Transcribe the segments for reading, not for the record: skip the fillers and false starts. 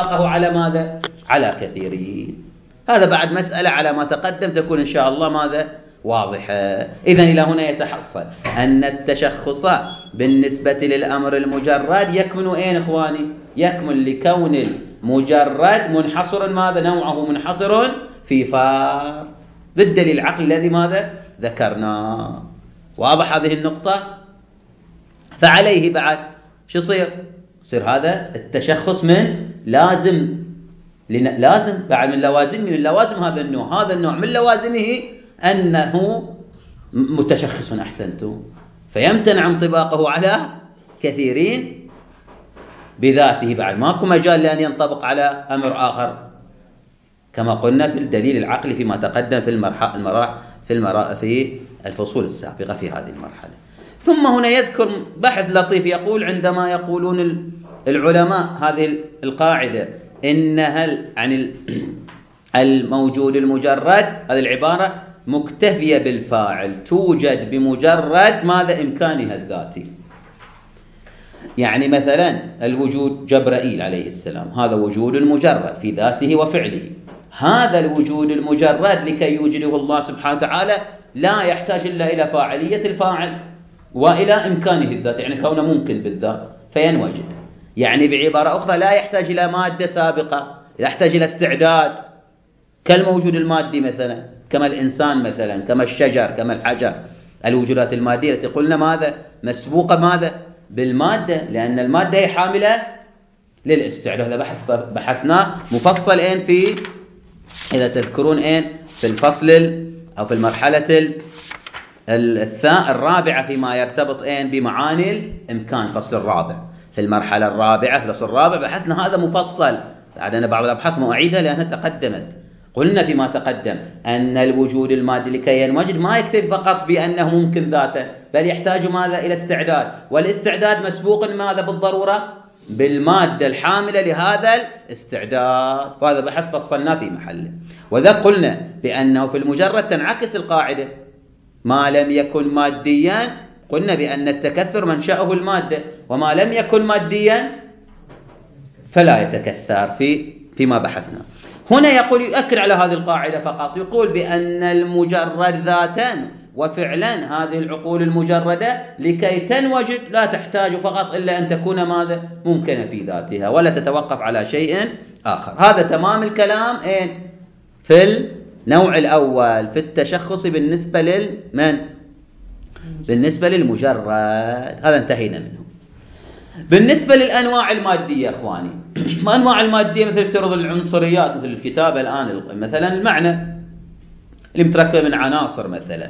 انطباقه على ماذا؟ على كثيرين. هذا بعد مسألة على ما تقدم تكون إن شاء الله ماذا؟ واضحة. إذن إلى هنا يتحصل أن التشخص بالنسبة للأمر المجرد يكمن أين إخواني؟ يكمن لكون المجرد منحصر ماذا؟ نوعه منحصر في فار، بالدليل العقل الذي ماذا؟ ذكرناه. واضح هذه النقطة؟ فعليه بعد شو يصير هذا التشخص من لازم بعد من لوازم هذا النوع من لوازمه أنه متشخص أحسنتم، فيمتنع انطباقه على كثيرين بذاته، بعد ماكو مجال لأن ينطبق على أمر آخر كما قلنا في الدليل العقلي فيما تقدم في الفصول السابقة في هذه المرحلة. ثم هنا يذكر بحث لطيف يقول عندما يقولون العلماء هذه القاعدة إنها عن الموجود المجرد، هذه العبارة مكتفية بالفاعل توجد بمجرد ماذا؟ إمكانها الذاتي. يعني مثلا الوجود جبرائيل عليه السلام هذا وجود مجرد في ذاته وفعله. هذا الوجود المجرد لكي يوجده الله سبحانه وتعالى لا يحتاج إلا إلى فاعلية الفاعل وإلى إمكانه الذات، يعني كونه ممكن بالذات فينوجد. يعني بعبارة أخرى لا يحتاج إلى مادة سابقة، يحتاج إلى استعداد كالموجود المادي مثلا، كما الإنسان مثلا، كما الشجر، كما الحجر. الوجودات المادية التي قلنا ماذا؟ مسبوقة ماذا؟ بالمادة، لأن المادة هي حاملة للاستعداد. هذا بحثناه مفصل في إذا تذكرون في الفصل أو في المرحلة الرابعة فيما يرتبط بمعاني الإمكان، فصل الرابع في المرحلة الرابعة في الفصل الرابع بحثنا هذا مفصل. بعد أنا بعض الأبحاث ما أعيدها لأنها تقدمت. قلنا فيما تقدم أن الوجود المادي لكي ينوجد ما يكتفي فقط بأنه ممكن ذاته، بل يحتاج ماذا؟ إلى استعداد، والاستعداد مسبوق ماذا بالضرورة؟ بالمادة الحاملة لهذا الاستعداد. وهذا بحث فصلناه في محله. وذا قلنا بأنه في المجرد تنعكس القاعدة ما لم يكن ماديا، قلنا بأن التكثر منشأه المادة، وما لم يكن ماديا فلا يتكثر فيما بحثنا. هنا يقول يؤكد على هذه القاعدة فقط، يقول بأن المجرد ذاتا وفعلا هذه العقول المجردة لكي تنوجد لا تحتاج فقط إلا أن تكون ماذا؟ ممكنة في ذاتها ولا تتوقف على شيء آخر. هذا تمام الكلام في النوع الأول في التشخص بالنسبة بالنسبة للمجرد. هذا انتهينا منه. بالنسبة للأنواع المادية أخواني، أنواع المادية مثل افترض العنصريات مثل الكتابة الآن مثلا المعنى اللي متركب من عناصر مثلا،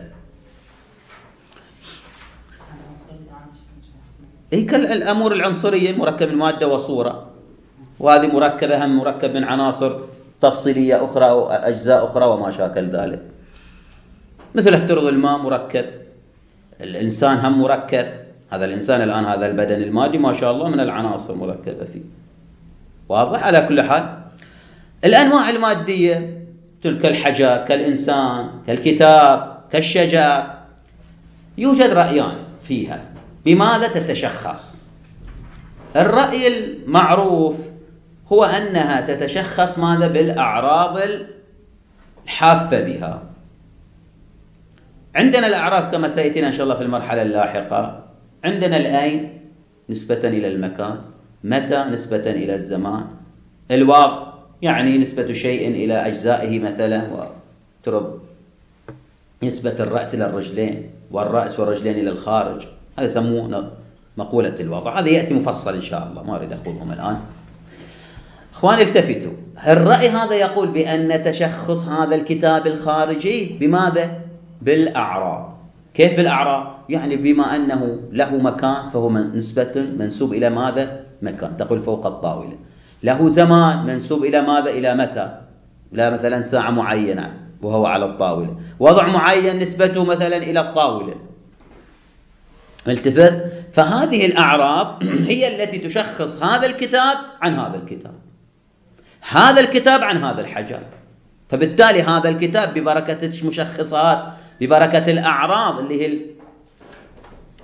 كالأمور العنصرية مركب من مادة وصورة، وهذه مركبة هم مركب من عناصر تفصيلية أخرى أو أجزاء أخرى وما شاكل ذلك. مثل افترض الماء مركب، الإنسان هم مركب، هذا الإنسان الآن هذا البدن المادي ما شاء الله من العناصر مركبة فيه. واضح؟ على كل حال الأنواع المادية تلك الحجر كالإنسان كالكتاب كالشجر يوجد رأيان فيها بماذا تتشخص. الرأي المعروف هو أنها تتشخص ماذا؟ بالأعراض الحافة بها. عندنا الأعراض كما سيأتينا إن شاء الله في المرحلة اللاحقة. عندنا الأين نسبة إلى المكان، متى نسبة إلى الزمان، الوضع يعني نسبة شيء إلى أجزائه مثلا، وترب نسبة الرأس إلى الرجلين والرأس والرجلين إلى الخارج. هذا يسموه مقولة الوضع. هذا يأتي مفصل إن شاء الله، ما أريد أخوضهم الآن. إخواني التفتوا، الرأي هذا يقول بأن تشخص هذا الكتاب الخارجي بماذا؟ بالأعراض. كيف بالأعراض؟ يعني بما أنه له مكان فهو نسبة منسوب إلى ماذا؟ مكان، تقول فوق الطاولة. له زمان منسوب إلى ماذا؟ إلى متى؟ إلى مثلا ساعة معينة وهو على الطاولة. وضع معين نسبته مثلا إلى الطاولة. التفت؟ فهذه الأعراض هي التي تشخص هذا الكتاب عن هذا الكتاب، هذا الكتاب عن هذا الحجر. فبالتالي هذا الكتاب ببركة المشخصات، ببركة الأعراض اللي هي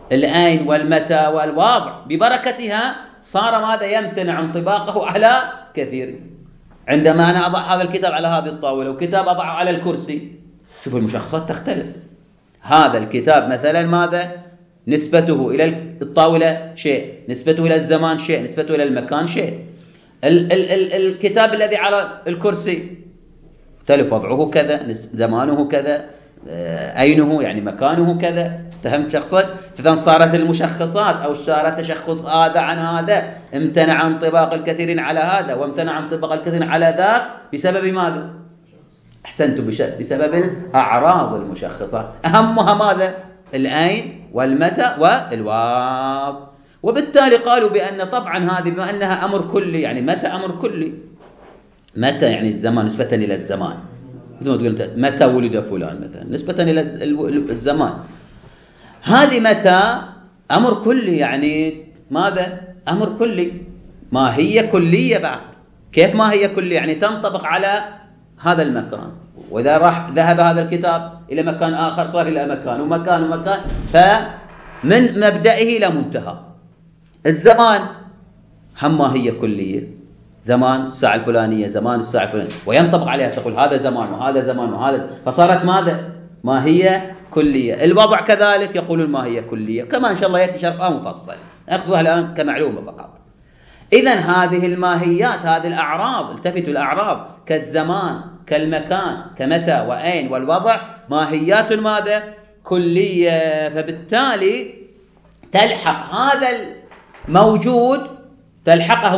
الأين والمتى والوضع، ببركتها صار ماذا؟ يمتنع انطباقه على كثير. عندما أنا أضع هذا الكتاب على هذه الطاولة وكتاب أضعه على الكرسي، شوفوا المشخصات تختلف. هذا الكتاب مثلا ماذا؟ نسبته إلى الطاولة شيء، نسبته إلى الزمان شيء، نسبته إلى المكان شيء. الكتاب الذي على الكرسي اختلف وضعه كذا، زمانه كذا، أينه يعني مكانه كذا. فهمت شخصك؟ فإذا صارت المشخصات أو صار تشخص هذا عن هذا، امتنع عن انطباق الكثيرين على هذا وامتنع عن انطباق الكثيرين على ذاك بسبب ماذا؟ أحسنتم، بسبب الأعراض المشخصة، أهمها ماذا؟ الأين والمتى والواو. وبالتالي قالوا بأن طبعا هذه بما أنها أمر كلي، يعني متى أمر كلي، متى يعني الزمان نسبة إلى الزمان، مثل ما تقول متى ولد فلان مثلا نسبة إلى الزمان. هذه متى أمر كلي، يعني ماذا؟ أمر كلي، ما هي كلية بعد. كيف ما هي كلية؟ يعني تنطبق على هذا المكان، وإذا راح ذهب هذا الكتاب إلى مكان آخر صار إلى مكان ومكان ومكان، فمن مبدئه إلى منتهى. الزمان هم ما هي كلية، زمان الساعة الفلانية، زمان الساعة الفلانية، وينطبق عليها تقول هذا زمان وهذا زمان وهذا، فصارت ماذا؟ ما هي كلية. الوضع كذلك يقولون ما هي كلية، كما إن شاء الله يأتي شرحها مفصل، أخذوها الآن كمعلومة فقط. إذن هذه الماهيات، هذه الأعراض، التفتوا الأعراض كالزمان كالمكان كمتى وأين والوضع، ماهيات ماذا؟ كلية. فبالتالي تلحق هذا الموجود، تلحقه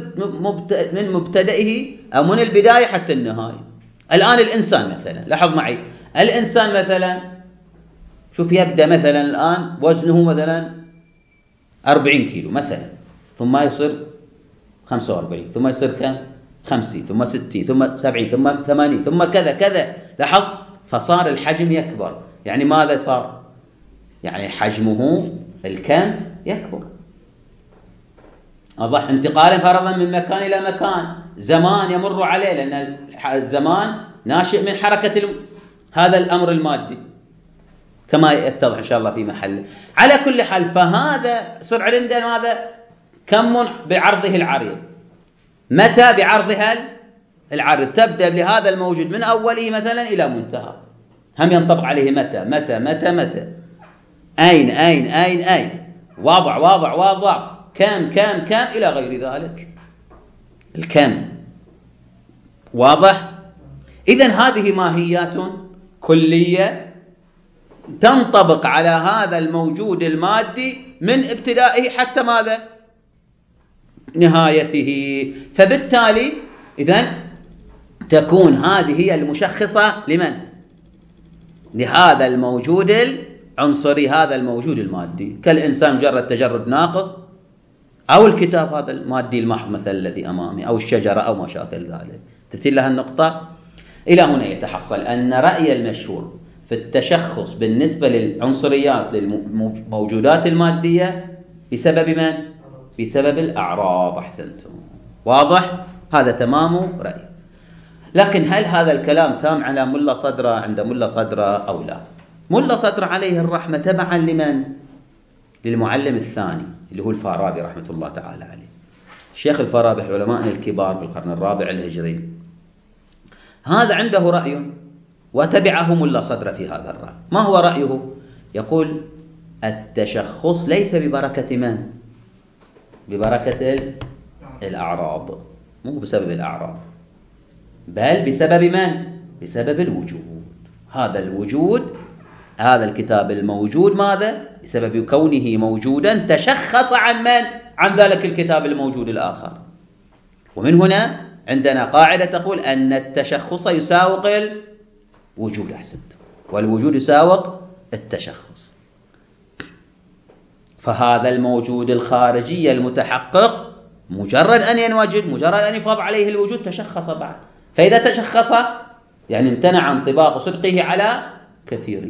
من مبتدئه أو من البداية حتى النهاية. الآن الإنسان مثلا، لاحظ معي، الإنسان مثلا شوف يبدأ مثلا الآن وزنه مثلا 40 كيلو مثلا، ثم يصير 45، ثم يصير كم؟ 50، ثم 60، ثم 70، ثم 80، ثم كذا كذا. لاحظ، فصار الحجم يكبر. يعني ماذا صار؟ يعني حجمه الكم يكبر. أضح انتقالا فرضا من مكان إلى مكان، زمان يمر عليه، لأن الزمان ناشئ من حركة هذا الأمر المادي كما يتضح إن شاء الله في محله. على كل حال، فهذا صار عندنا ماذا؟ كم بعرضه العريض، متى بعرضها العرض، تبدأ لهذا الموجود من أوله مثلا إلى منتهى، هم ينطبق عليه متى متى متى متى، أين أين أين أين، وضع وضع وضع، كم كم كم إلى غير ذلك. الكم واضح؟ إذن هذه ماهيات كلية تنطبق على هذا الموجود المادي من ابتدائه حتى ماذا؟ نهايته. فبالتالي إذن تكون هذه هي المشخصة لمن؟ لهذا الموجود العنصري، هذا الموجود المادي، كالإنسان مجرد تجرد ناقص، أو الكتاب هذا المادي المحض مثل الذي أمامي، أو الشجرة أو ما شابه ذلك. تفتيل لها النقطة. إلى هنا يتحصل أن رأي المشهور في التشخص بالنسبة للعنصريات للموجودات المادية بسبب من؟ بسبب الأعراض. أحسنتم، واضح؟ هذا تمام رأي. لكن هل هذا الكلام تام على ملا صدرة عند ملا صدرة أو لا؟ ملا صدرة عليه الرحمة تبعا لمن؟ للمعلم الثاني اللي هو الفارابي رحمة الله تعالى عليه. الشيخ الفارابي علماء الكبار في القرن الرابع الهجري، هذا عنده رأي وتبعه ملا صدرة في هذا الرأي. ما هو رأيه؟ يقول التشخص ليس ببركة من؟ ببركة الأعراض، مو بسبب الأعراض، بل بسبب من؟ بسبب الوجود. هذا الوجود، هذا الكتاب الموجود ماذا؟ بسبب كونه موجودا تشخص عن من؟ عن ذلك الكتاب الموجود الآخر. ومن هنا عندنا قاعدة تقول أن التشخص يساوق الوجود. أحسنت، والوجود يساوق التشخص. فهذا الموجود الخارجي المتحقق مجرد أن ينوجد، مجرد أن يفرض عليه الوجود، تشخص بعد. فإذا تشخص يعني امتنع انطباق صدقه على كثيره.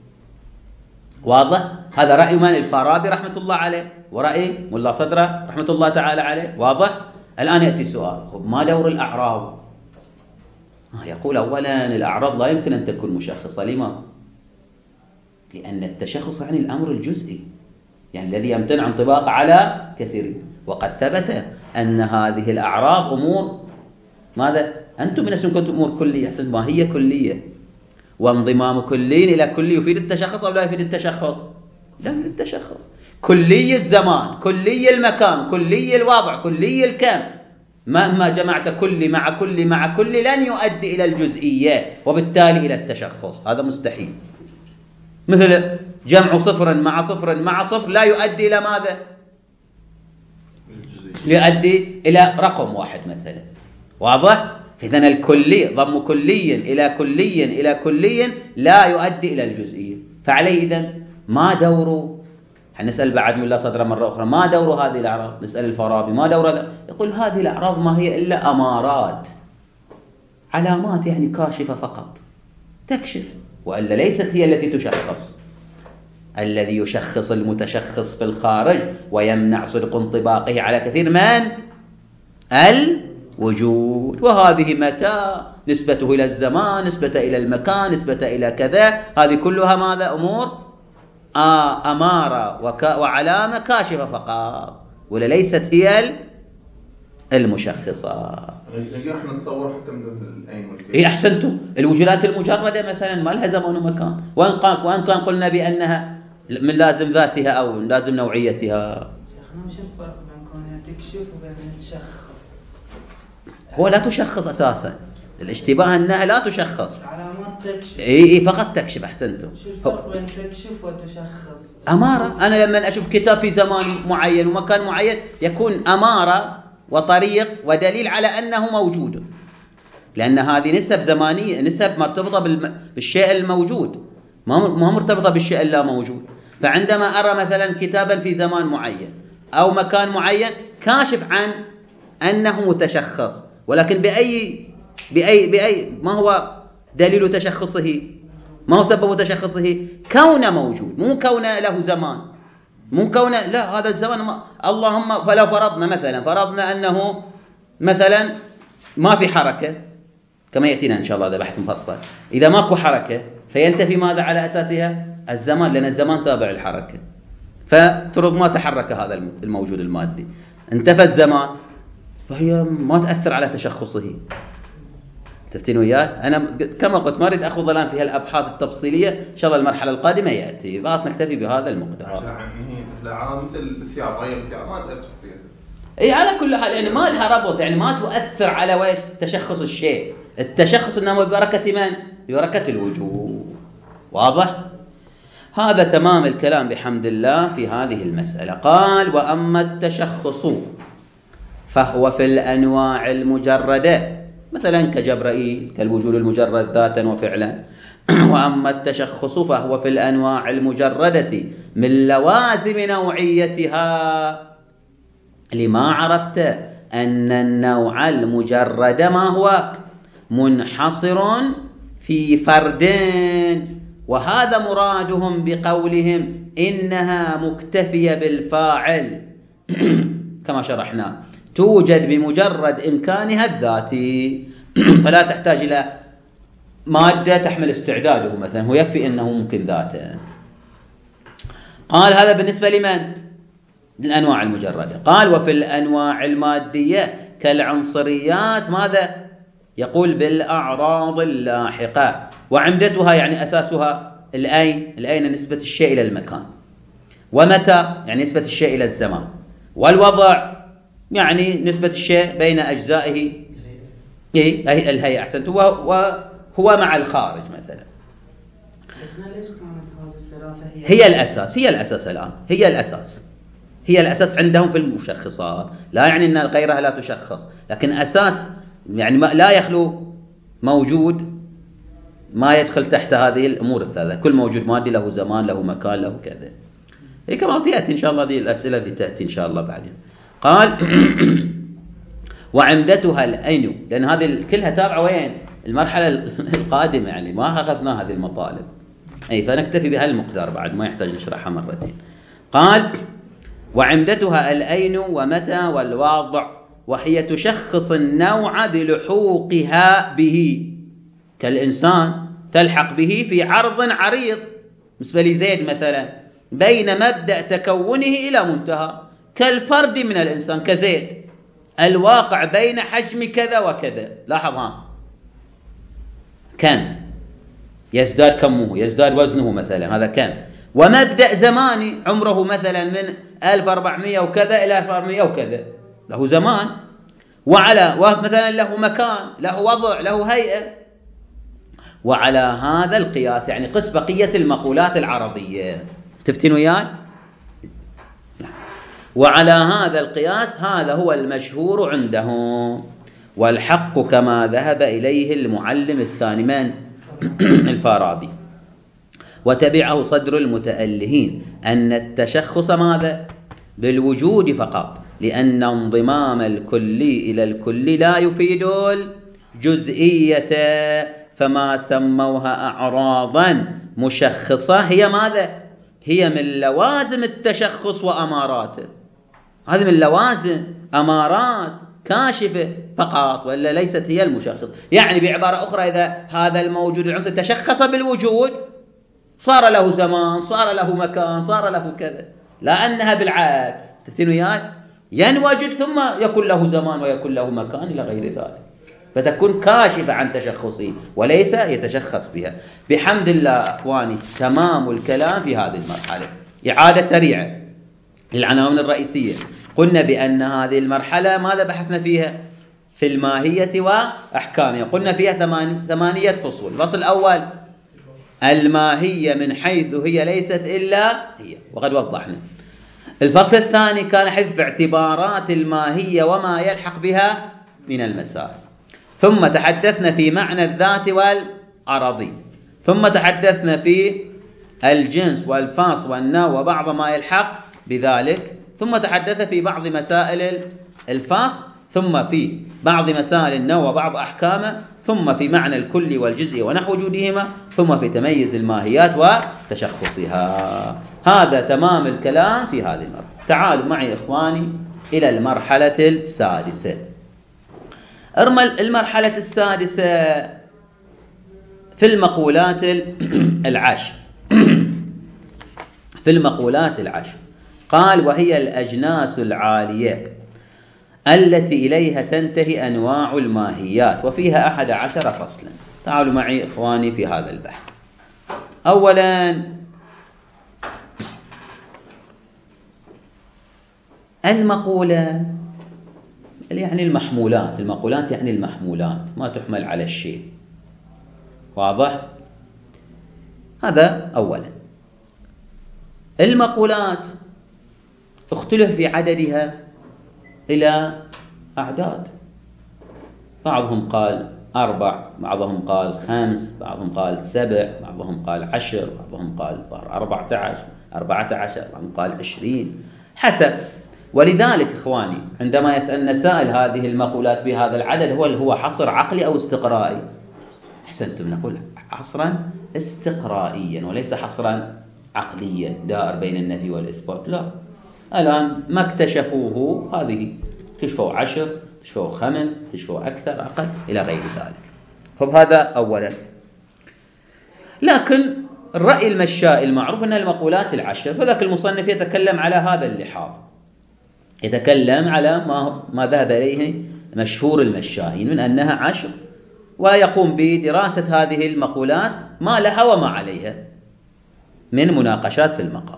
واضح؟ هذا رأي من؟ الفارابي رحمة الله عليه، ورأي ملا صدرة رحمة الله تعالى عليه. واضح؟ الآن يأتي سؤال، ما دور الأعراض؟ يقول أولا الأعراض لا يمكن أن تكون مشخصة. لما؟ لأن التشخص يعني الأمر الجزئي، يعني الذي يمتنع انطباق على كثير. وقد ثبت أن هذه الأعراض أمور ماذا؟ أنتم من اسمكم أمور كلية، أحسن ما هي كلية، وانضمام كلي إلى كلي يفيد التشخص أو لا يفيد التشخص؟ لا يفيد التشخص. كلي الزمان، كلي المكان، كلي الوضع، كلي الكم، مهما جمعت كلي مع كلي مع كلي لن يؤدي إلى الجزئية وبالتالي إلى التشخص، هذا مستحيل. مثل جمع صفر مع صفر مع صفر لا يؤدي إلى ماذا؟ يؤدي إلى رقم واحد مثلا، واضح؟ إذن الكلي ضم كلي إلى كلي إلى كلي لا يؤدي إلى الجزئية. فعليه إذن ما دور، نسأل بعد من الله صدر مرة أخرى، ما دور هذه الأعراض؟ نسأل الفارابي ما دور هذا؟ يقول هذه الأعراض ما هي إلا أمارات، علامات يعني كاشفة فقط تكشف، وإلا ليست هي التي تشخص. الذي يشخص المتشخص في الخارج ويمنع صدق انطباقه على كثير من الوجود، وهذه متى نسبته إلى الزمان، نسبة إلى المكان، نسبة إلى كذا، هذه كلها ماذا؟ أمور أمارة وعلامة كاشفة فقط، ولا ليست هي المشخصة. احنا نتصور حتى من الأين والكيف. إيه أحسنتم، الوجودات المجردة مثلا ما لها زمان ومكان، وإن كان قلنا بأنها من لازم ذاتها أو لازم نوعيتها. شيخنا وش الفرق بين كونها تكشف وبين تشخص؟ هو لا تشخص أساسا، الاشتباه أنها لا تشخص. علامات تكشف. إيه فقط تكشف. أحسنتم. شو الفرق بين تكشف وتشخص؟ أمارة، أنا لما أشوف كتاب في زمان معين ومكان معين يكون أمارة وطريق ودليل على أنه موجود، لأن هذه نسب زمانية، نسب مرتبطة بالشيء الموجود، ما مرتبطة بالشيء اللا موجود. فعندما أرى مثلا كتابا في زمان معين أو مكان معين كاشف عن أنه متشخص، ولكن بأي ما هو دليل تشخصه؟ ما هو سبب تشخصه؟ كونه موجود، مو كونه له زمان، مو كونه لا هذا الزمان اللهم. فلو فرضنا أنه مثلا ما في حركة، كما يأتينا إن شاء الله هذا بحث مفصل. إذا ماكو حركة فينتفي ماذا على أساسها؟ الزمان، لأن الزمان تابع الحركة، فترض ما تحرك هذا الموجود المادي، انتفى الزمان، فهي ما تأثر على تشخصه. تفتين وياي؟ أنا كما قلت ما أريد أخوض الآن في هالأبحاث التفصيلية، إن شاء الله المرحلة القادمة يأتي، فقط نكتفي بهذا المقدار. يعني الأعراض مثل الثياب، غير الثياب ما تأثر شخصيته. أي على كل حال يعني ما لها ربط، يعني ما تؤثر على ويش تشخص الشيء. التشخص إنما ببركة من؟ ببركة الوجود. واضح؟ هذا تمام الكلام بحمد الله في هذه المسألة. قال: وأما التشخص فهو في الأنواع المجردة، مثلا كجبرائيل، كالوجود المجرد ذاتا وفعلا. وأما التشخص فهو في الأنواع المجردة من لوازم نوعيتها، لما عرفت أن النوع المجرد ما هو منحصر في فردين، وهذا مرادهم بقولهم إنها مكتفية بالفاعل كما شرحنا، توجد بمجرد إمكانها الذاتي، فلا تحتاج إلى مادة تحمل استعداده، مثلا هو يكفي أنه ممكن ذاته. قال هذا بالنسبة لمن؟ للأنواع المجردة. قال: وفي الأنواع المادية كالعنصريات ماذا؟ يقول بالأعراض اللاحقة، وعمدتها يعني أساسها الأين نسبة الشيء إلى المكان، ومتى يعني نسبة الشيء إلى الزمان، والوضع يعني نسبة الشيء بين أجزائه، الهيئة أحسنت، وهو مع الخارج مثلا. هي الأساس الآن، هي الأساس عندهم في المشخصات، لا يعني أن غيرها لا تشخص، لكن أساس يعني لا يخلو موجود ما يدخل تحت هذه الأمور الثلاثة، كل موجود مادي له زمان له مكان له كذا. هي كما تأتي إن شاء الله هذه الأسئلة التي تأتي إن شاء الله بعدين. قال: وعمدتها الأين، لأن هذه كلها تابعة وين؟ المرحلة القادمة، يعني ما أخذنا هذه المطالب، فنكتفي بها المقدار بعد ما يحتاج نشرحها مرتين. قال: وعمدتها الأين ومتى والواضع، وهي تشخص النوع بلحوقها به، كالإنسان تلحق به في عرض عريض، بالنسبة لزيد مثلا، بين مبدأ تكونه إلى منتهى، كالفرد من الإنسان كزيد، الواقع بين حجم كذا وكذا. لاحظ ها، كان يزداد كمه، يزداد وزنه مثلا، هذا كان. ومبدأ زماني عمره مثلا من 1400 وكذا إلى 1400 وكذا، له زمان. ومثلا له مكان، له وضع، له هيئة. وعلى هذا القياس يعني قس بقية المقولات العربية. تفتن وياي؟ وعلى هذا القياس هذا هو المشهور عندهم، والحق كما ذهب إليه المعلم الثاني من الفارابي وتبعه صدر المتألهين، أن التشخص ماذا؟ بالوجود فقط، لأن انضمام الكلي إلى الكلي لا يفيد الجزئية، فما سموها أعراضا مشخصة هي ماذا؟ هي من لوازم التشخص وأماراته. هذه من لوازم، أمارات كاشفة فقط، ولا ليست هي المشخص. يعني بعبارة أخرى، إذا هذا الموجود العنصر تشخص بالوجود صار له زمان، صار له مكان، صار له كذا. لأنها بالعكس، تفتن وياي؟ ينوجد ثم يكون له زمان ويكون له مكان إلى غير ذلك، فتكون كاشفة عن تشخصه وليس يتشخص بها. بحمد الله أخواني تمام الكلام في هذه المرحلة. إعادة سريعة للعناوين الرئيسية. قلنا بأن هذه المرحلة ماذا بحثنا فيها؟ في الماهية وأحكامها. قلنا فيها 8 فصول. الفصل الأول الماهية من حيث هي ليست إلا هي، وقد وضحنا. الفصل الثاني كان حذف اعتبارات الماهية وما يلحق بها من المسائل. ثم تحدثنا في معنى الذات والعرضي. ثم تحدثنا في الجنس والفاص والنوع وبعض ما يلحق بذلك. ثم تحدث في بعض مسائل الفاص، ثم في بعض مسائل النوع وبعض أحكامه، ثم في معنى الكل والجزء ونحو وجودهما، ثم في تميز الماهيات وتشخصها. هذا تمام الكلام في هذه المرحلة. تعالوا معي إخواني إلى المرحلة السادسة. المرحلة السادسة في المقولات العشر. في المقولات العشر قال: وهي الأجناس العالية التي إليها تنتهي أنواع الماهيات، وفيها 11 فصلا. تعالوا معي إخواني في هذا البحث. أولا المقولة يعني المحمولات. المقولات يعني المحمولات، ما تحمل على الشيء. واضح؟ هذا أولا. المقولات اختلف في عددها إلى أعداد. بعضهم قال 4، بعضهم قال 5، بعضهم قال 7، بعضهم قال 10، بعضهم قال 14، بعضهم قال 20، حسب. ولذلك إخواني عندما يسألنا سائل هذه المقولات بهذا العدد هو حصر عقلي أو استقرائي؟ أحسنتم، نقول حصرا استقرائيا وليس حصرا عقليا دائر بين النفي والإثبات. لا، الآن ما اكتشفوه هذه، اكتشفوا 10، اكتشفوا 5، اكتشفوا أكثر أقل إلى غير ذلك. فهذا أولا. لكن الرأي المشائي المعروف أن المقولات العشر، فذاك المصنف يتكلم على هذا اللحاظ، يتكلم على ما ذهب إليه مشهور المشائين من أنها 10، ويقوم بدراسة هذه المقولات ما لها وما عليها من مناقشات في المقام.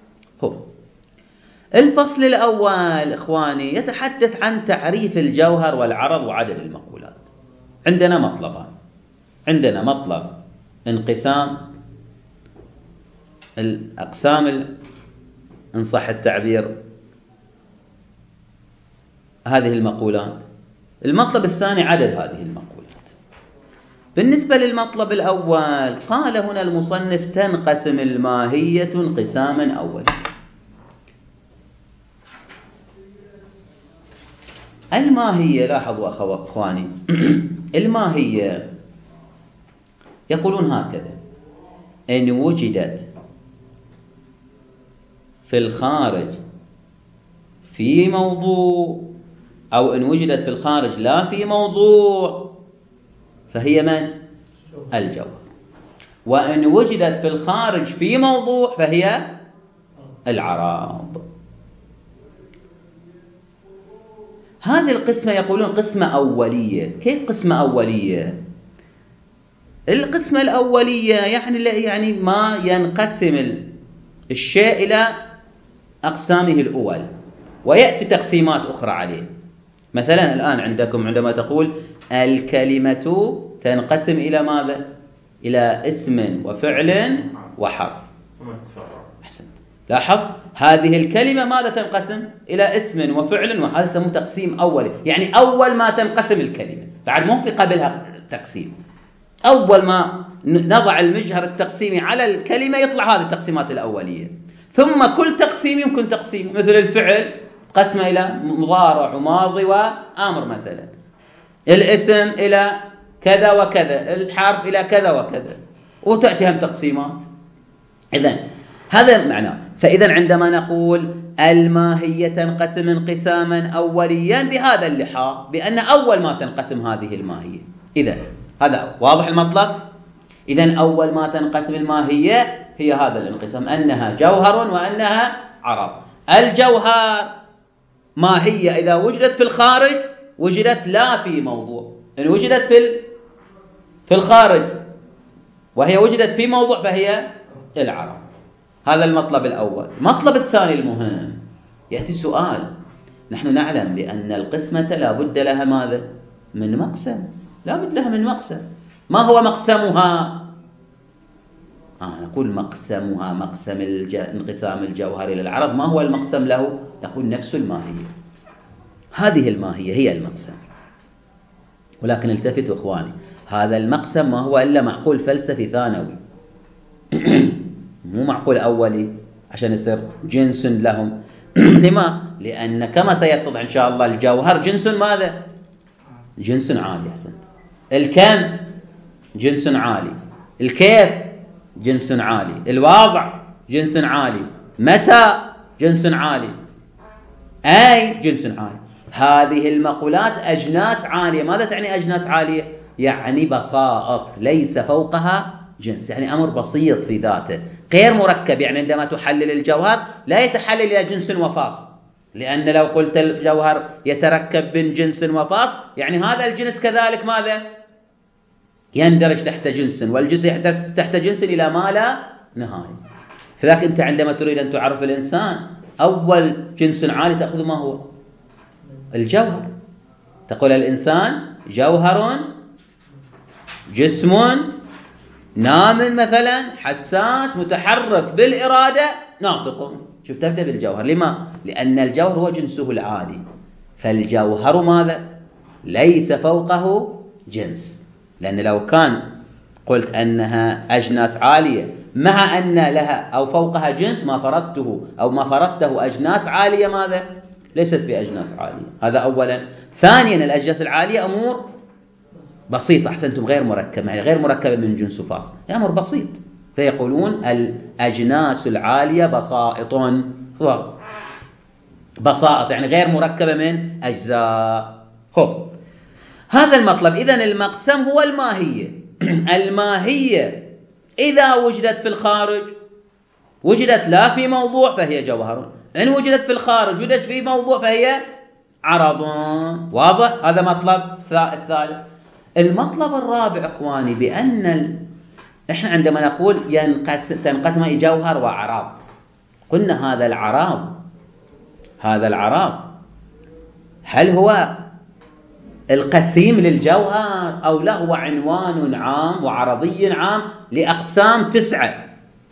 الفصل الأول إخواني يتحدث عن تعريف الجوهر والعرض وعدد المقولات. عندنا مطلبان. عندنا مطلب انقسام الأقسام إن صح التعبير هذه المقولات. المطلب الثاني عدد هذه المقولات. بالنسبة للمطلب الأول قال هنا المصنف: تنقسم الماهية انقساما أولا. الماهية، لاحظوا أخواني، الماهية يقولون هكذا: إن وجدت في الخارج في موضوع، أو إن وجدت في الخارج لا في موضوع، فهي من؟ الجوهر. وإن وجدت في الخارج في موضوع فهي العراض. هذه القسمة يقولون قسمة أولية. كيف قسمة أولية؟ القسمة الأولية يعني ما ينقسم الشيء إلى أقسامه الأول ويأتي تقسيمات أخرى عليه. مثلا الآن عندكم عندما تقول الكلمة تنقسم إلى ماذا؟ إلى اسم وفعل وحرف. أحسنت. لاحظ هذه الكلمة ماذا تنقسم؟ إلى اسم وفعل وحرف. هذا يسموه تقسيم أولي، يعني أول ما تنقسم الكلمة، بعد مو في قبلها تقسيم. أول ما نضع المجهر التقسيمي على الكلمة يطلع هذه التقسيمات الأولية. ثم كل تقسيم يمكن تقسيم، مثل الفعل قسمه إلى مضارع وماضي وآمر مثلا، الاسم إلى كذا وكذا، الحرف إلى كذا وكذا، وتأتي هم تقسيمات. إذن هذا معناه. فإذا عندما نقول الماهية تنقسم انقساما أوليا بهذا اللحاظ، بأن أول ما تنقسم هذه الماهية. إذن هذا واضح المطلب. إذن أول ما تنقسم الماهية هي هذا الانقسام، أنها جوهر وأنها عرض. الجوهر ماهية إذا وجدت في الخارج وجدت لا في موضوع، إن وجدت في الخارج وهي وجدت في موضوع فهي العرض. هذا المطلب الأول. المطلب الثاني المهم، يأتي سؤال. نحن نعلم بأن القسمة لا بد لها ماذا؟ من مقسم. لا بد لها من مقسم. ما هو مقسمها؟ نقول مقسمها مقسم انقسام الجوهر إلى العرض. ما هو المقسم له؟ يقول نفس الماهية. هذه الماهية هي المقسم. ولكن التفتوا إخواني، هذا المقسم ما هو إلا معقول فلسفي ثانوي مو معقول أولي عشان يصير جنس لهم. لما؟ لأن كما سيتضح إن شاء الله الجوهر جنس ماذا؟ جنس عالي. أحسنت. الكم جنس عالي، الكيف جنس عالي، الواضع جنس عالي، متى جنس عالي، أي جنس عالي. هذه المقولات أجناس عالية. ماذا تعني أجناس عالية؟ يعني بساط ليس فوقها جنس، يعني أمر بسيط في ذاته غير مركب. يعني عندما تحلل الجوهر لا يتحلل إلى جنس وفاص، لأن لو قلت الجوهر يتركب من جنس وفاص يعني هذا الجنس كذلك ماذا؟ يندرج تحت جنس، والجنس تحت جنس إلى ما لا نهاية. فذلك أنت عندما تريد أن تعرف الإنسان أول جنس عالي تأخذ ما هو؟ الجوهر. تقول الإنسان جوهر جسم نام مثلا حساس متحرك بالإرادة ناطق. شوف تبدأ بالجوهر. لما؟ لأن الجوهر هو جنسه العالي، فالجوهر ماذا؟ ليس فوقه جنس. لأن لو كان قلت أنها أجناس عالية مع أن لها أو فوقها جنس ما فرضته أو ما فرضته أجناس عالية ماذا؟ ليست بأجناس عالية. هذا أولا. ثانيا الأجناس العالية أمور بسيطة. أحسنتم. غير مركبة، يعني غير مركبة من جنس وفاصل، أمر بسيط. فيقولون الأجناس العالية بسائط. بسائط يعني غير مركبة من أجزاء. هذا المطلب. إذن المقسم هو الماهية. الماهية إذا وجدت في الخارج وجدت لا في موضوع فهي جوهر، إن وجدت في الخارج وجدت في موضوع فهي عرض. واضح؟ هذا مطلب الثالث. المطلب الرابع إخواني، بأن إحنا عندما نقول تنقسم جوهر وأعراض، قلنا هذا الأعراض هل هو القسيم للجوهر أو لا هو عنوان عام وعرضي عام لأقسام 9؟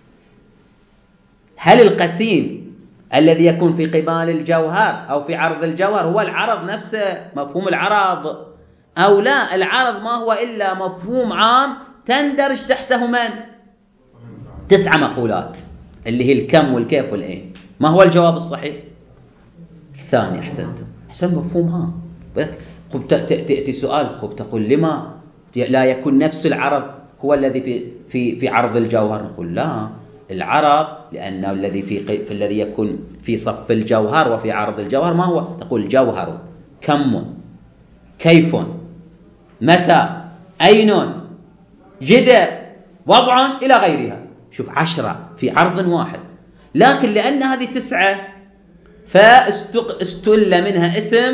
هل القسيم الذي يكون في قبال الجوهر أو في عرض الجوهر هو العرض نفسه، مفهوم العرض، أو لا العرض ما هو إلا مفهوم عام تندرج تحته من 9 مقولات اللي هي الكم والكيف والعين؟ ما هو الجواب الصحيح؟ الثاني. أحسنتم. أحسن مفهوم عام. تأتي سؤال تقول لما لا يكون نفس العرض هو الذي في عرض الجوهر؟ نقول لا، العرض لأنه الذي يكون في صف الجوهر وفي عرض الجوهر ما هو؟ تقول جوهر، كم، كيف، متى، أين، جدر، وضع إلى غيرها. شوف 10 في عرض واحد، لكن لأن هذه 9 فاستل منها اسم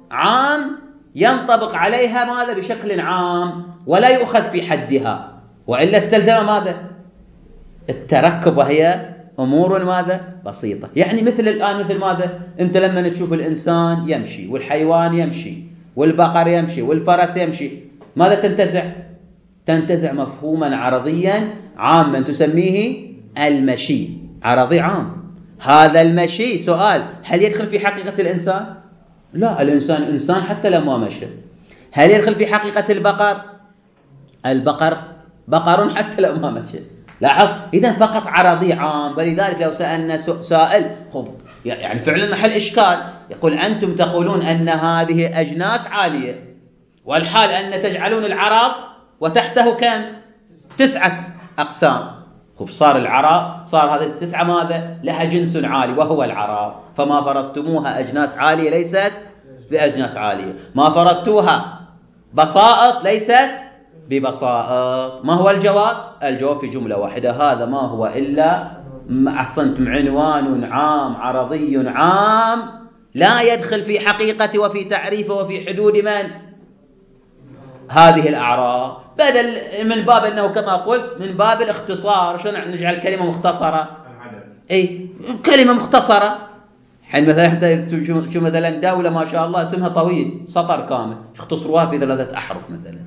عام ينطبق عليها ماذا بشكل عام ولا يؤخذ في حدها، وإلا استلزم ماذا التركب، وهي أمور ماذا بسيطة. يعني مثل الآن مثل ماذا أنت لما تشوف الإنسان يمشي والحيوان يمشي والبقر يمشي والفرس يمشي، ماذا تنتزع؟ تنتزع مفهوما عرضيا عاما تسميه المشي، عرضي عام. هذا المشي سؤال، هل يدخل في حقيقة الإنسان؟ لا، الإنسان إنسان حتى لو ما مشى. هل يدخل في حقيقة البقر؟ البقر بقر حتى لو ما مشى. لاحظ، إذا فقط عرضي عام. ولذلك لو سألنا سائل يعني فعلا محل إشكال، يقول أنتم تقولون أن هذه أجناس عالية، والحال أن تجعلون العرض وتحته كم؟ 9 أقسام. صار العرض، صار هذه ال9 ماذا؟ لها جنس عالي وهو العرض. فما فرضتموها أجناس عالية ليست بأجناس عالية، ما فرضتوها بسائط ليست ببسائط. ما هو الجواب؟ الجواب في جملة واحدة، هذا ما هو إلا أحسنتم عنوان عام عرضي عام لا يدخل في حقيقة وفي تعريفه وفي حدود من؟ هذه الأعراض. بدل من باب أنه كما قلت من باب الاختصار، شلون نجعل كلمة مختصرة؟ أي كلمة مختصرة. حين مثلا حتى شو مثلا دولة ما شاء الله اسمها طويل سطر كامل، يختصروها في 3 أحرف مثلا.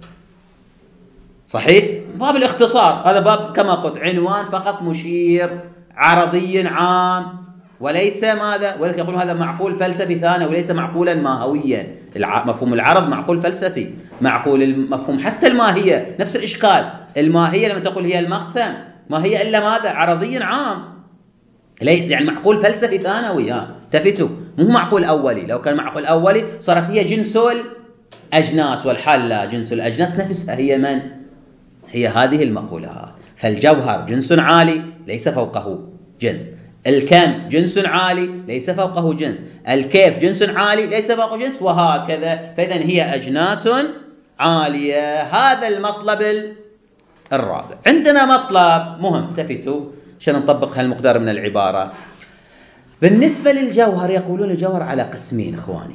صحيح؟ باب الاختصار، هذا باب كما قلت عنوان فقط مشير عرضي عام، وليس ماذا؟ ولذلك يقولون هذا معقول فلسفي ثاني وليس معقولا ماهويا. مفهوم العرض معقول فلسفي، معقول المفهوم حتى الماهية نفس الإشكال. الماهية لما تقول هي المقسم، ما هي إلا ماذا؟ عرضي عام، يعني معقول فلسفي ثانوي. تفتوا، مو معقول أولي. لو كان معقول أولي صارت هي جنس الأجناس، والحال لا، جنس الأجناس نفسها هي من؟ هي هذه المقولة. فالجوهر جنس عالي ليس فوقه جنس، الكم جنس عالي ليس فوقه جنس، الكيف جنس عالي ليس فوقه جنس، وهكذا. فإذا هي أجناس عالية. هذا المطلب الرابع. عندنا مطلب مهم، تفتوا عشان نطبق هالمقدار من العبارة. بالنسبة للجوهر يقولون الجوهر على قسمين إخواني.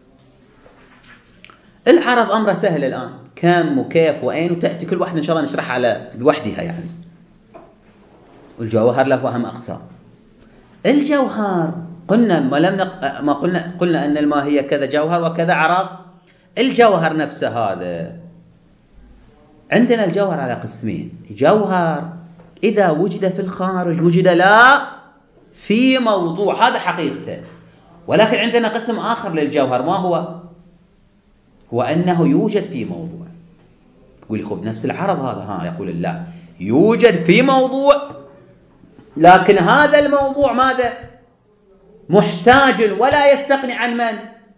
العرض أمره سهل الآن، كم وكيف وأين، وتأتي كل واحدة إن شاء الله نشرحها على لوحدها يعني. والجوهر له أهم أقسام. الجوهر قلنا ما قلنا أن الماهية كذا جوهر وكذا عرض. الجوهر نفسه هذا عندنا الجوهر على قسمين. جوهر إذا وجد في الخارج وجد لا في موضوع، هذا حقيقته. ولكن عندنا قسم آخر للجوهر، ما هو أنه يوجد في موضوع. يقول خب نفس العرض هذا، يقول لا يوجد في موضوع، لكن هذا الموضوع ماذا؟ محتاج ولا يستغني عن من؟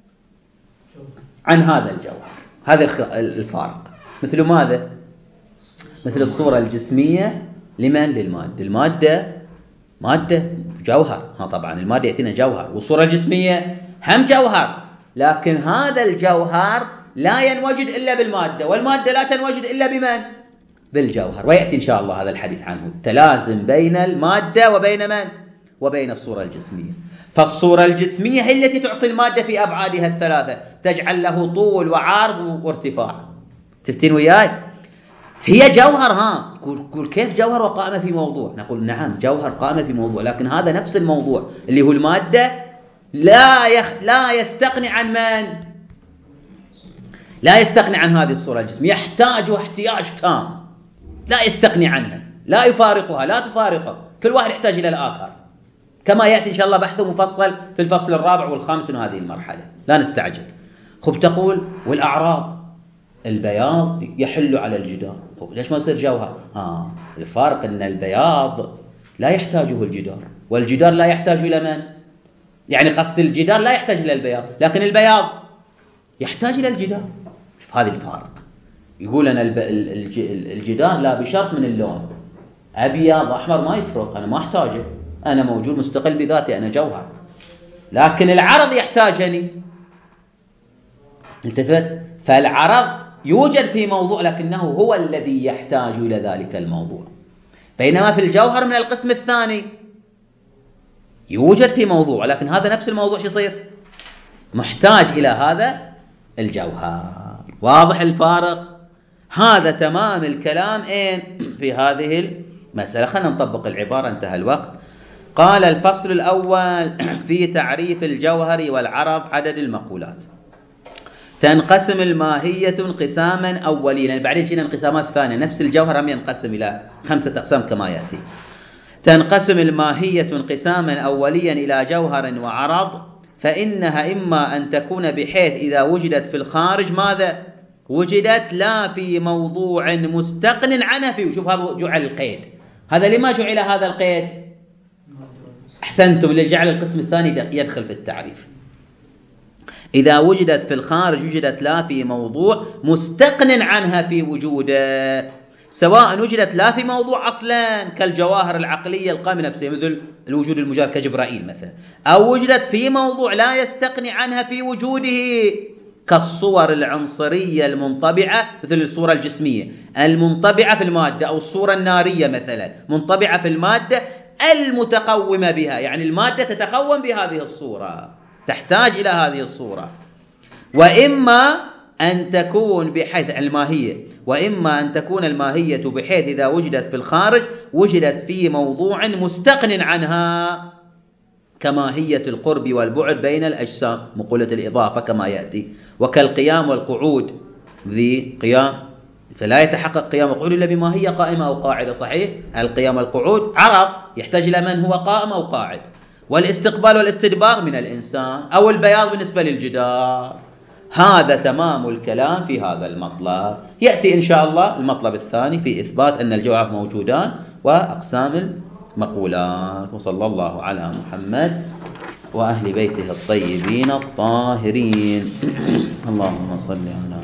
عن هذا الجوهر. هذا الفارق. مثل ماذا؟ مثل الصورة الجسمية لمن؟ للمادة. مادة جوهر، طبعا المادة يأتينا جوهر، والصورة الجسمية هم جوهر، لكن هذا الجوهر لا ينوجد إلا بالمادة، والمادة لا تنوجد إلا بمن؟ بالجوهر. ويأتي إن شاء الله هذا الحديث عنه، التلازم بين المادة وبين من؟ وبين الصورة الجسمية. فالصورة الجسمية هي التي تعطي المادة في أبعادها الثلاثة، تجعل له طول وعرض وارتفاع. تفتين وياي؟ هي جوهر. قول كيف جوهر وقائمة في موضوع؟ نقول نعم جوهر قائمة في موضوع، لكن هذا نفس الموضوع اللي هو المادة لا يستغني عن من؟ لا يستغني عن هذه الصورة الجسمية، يحتاجها احتياج تام، لا يستغني عنها، لا يفارقها، لا تفارقه، كل واحد يحتاج إلى الآخر، كما يأتي إن شاء الله بحثه مفصل في الفصل الرابع والخامس من هذه المرحلة، لا نستعجل. خب تقول والأعراض، البياض يحل على الجدار، ليش ما يصير جوهر؟ الفارق أن البياض لا يحتاجه الجدار، والجدار لا يحتاج إلى من؟ يعني قصد الجدار لا يحتاج إلى البياض، لكن البياض يحتاج إلى الجدار. شوف هذا الفارق. يقول أنا الجدار لا بشرط من اللون، أبيض أحمر ما يفرق، أنا ما أحتاجه، أنا موجود مستقل بذاتي، أنا جوهر. لكن العرض يحتاجني. التفت؟ فالعرض يوجد في موضوع لكنه هو الذي يحتاج إلى ذلك الموضوع، بينما في الجوهر من القسم الثاني يوجد في موضوع لكن هذا نفس الموضوع شو يصير؟ محتاج إلى هذا الجوهر. واضح الفارق؟ هذا تمام الكلام في هذه المسألة. خلينا نطبق العبارة، انتهى الوقت. قال الفصل الأول في تعريف الجوهر والعرض. عدد المقولات. تنقسم الماهية انقساما أوليا، بعدين جينا انقسامات ثانية. نفس الجوهر هم ينقسم إلى 5 أقسام كما يأتي. تنقسم الماهية انقساما أوليا إلى جوهر وعرض، فإنها إما أن تكون بحيث إذا وجدت في الخارج ماذا؟ وجدت لا في موضوع مستقن عنها في. شوف هذا جعل القيد. هذا لما جعل هذا القيد؟ أحسنتم، لجعل القسم الثاني يدخل في التعريف. إذا وجدت في الخارج وجدت لا في موضوع مستقن عنها في وجوده، سواء وجدت لا في موضوع أصلا كالجواهر العقلية القائمة نفسها مثل الوجود المجرد كجبرائيل مثلا، أو وجدت في موضوع لا يستقني عنها في وجوده كالصور العنصرية المنطبعة مثل الصورة الجسمية المنطبعة في المادة، أو الصورة النارية مثلا منطبعة في المادة المتقومة بها، يعني المادة تتقوم بهذه الصورة، تحتاج إلى هذه الصورة. وإما أن تكون بحيث الماهية، وإما أن تكون الماهية بحيث إذا وجدت في الخارج وجدت في موضوع مستقن عنها كماهية القرب والبعد بين الأجسام، مقولة الإضافة كما يأتي، وكالقيام والقعود. ذي قيام فلا يتحقق قيام وقعود إلا بماهية قائمة أو قاعدة. صحيح؟ القيام والقعود عرض يحتاج إلى من هو قائم أو قاعد. والاستقبال والاستدبار من الإنسان، أو البياض بالنسبة للجدار. هذا تمام الكلام في هذا المطلب. يأتي إن شاء الله المطلب الثاني في إثبات أن الجوهر موجودان وأقسام المقولات. وصلى الله على محمد وأهل بيته الطيبين الطاهرين. اللهم صل على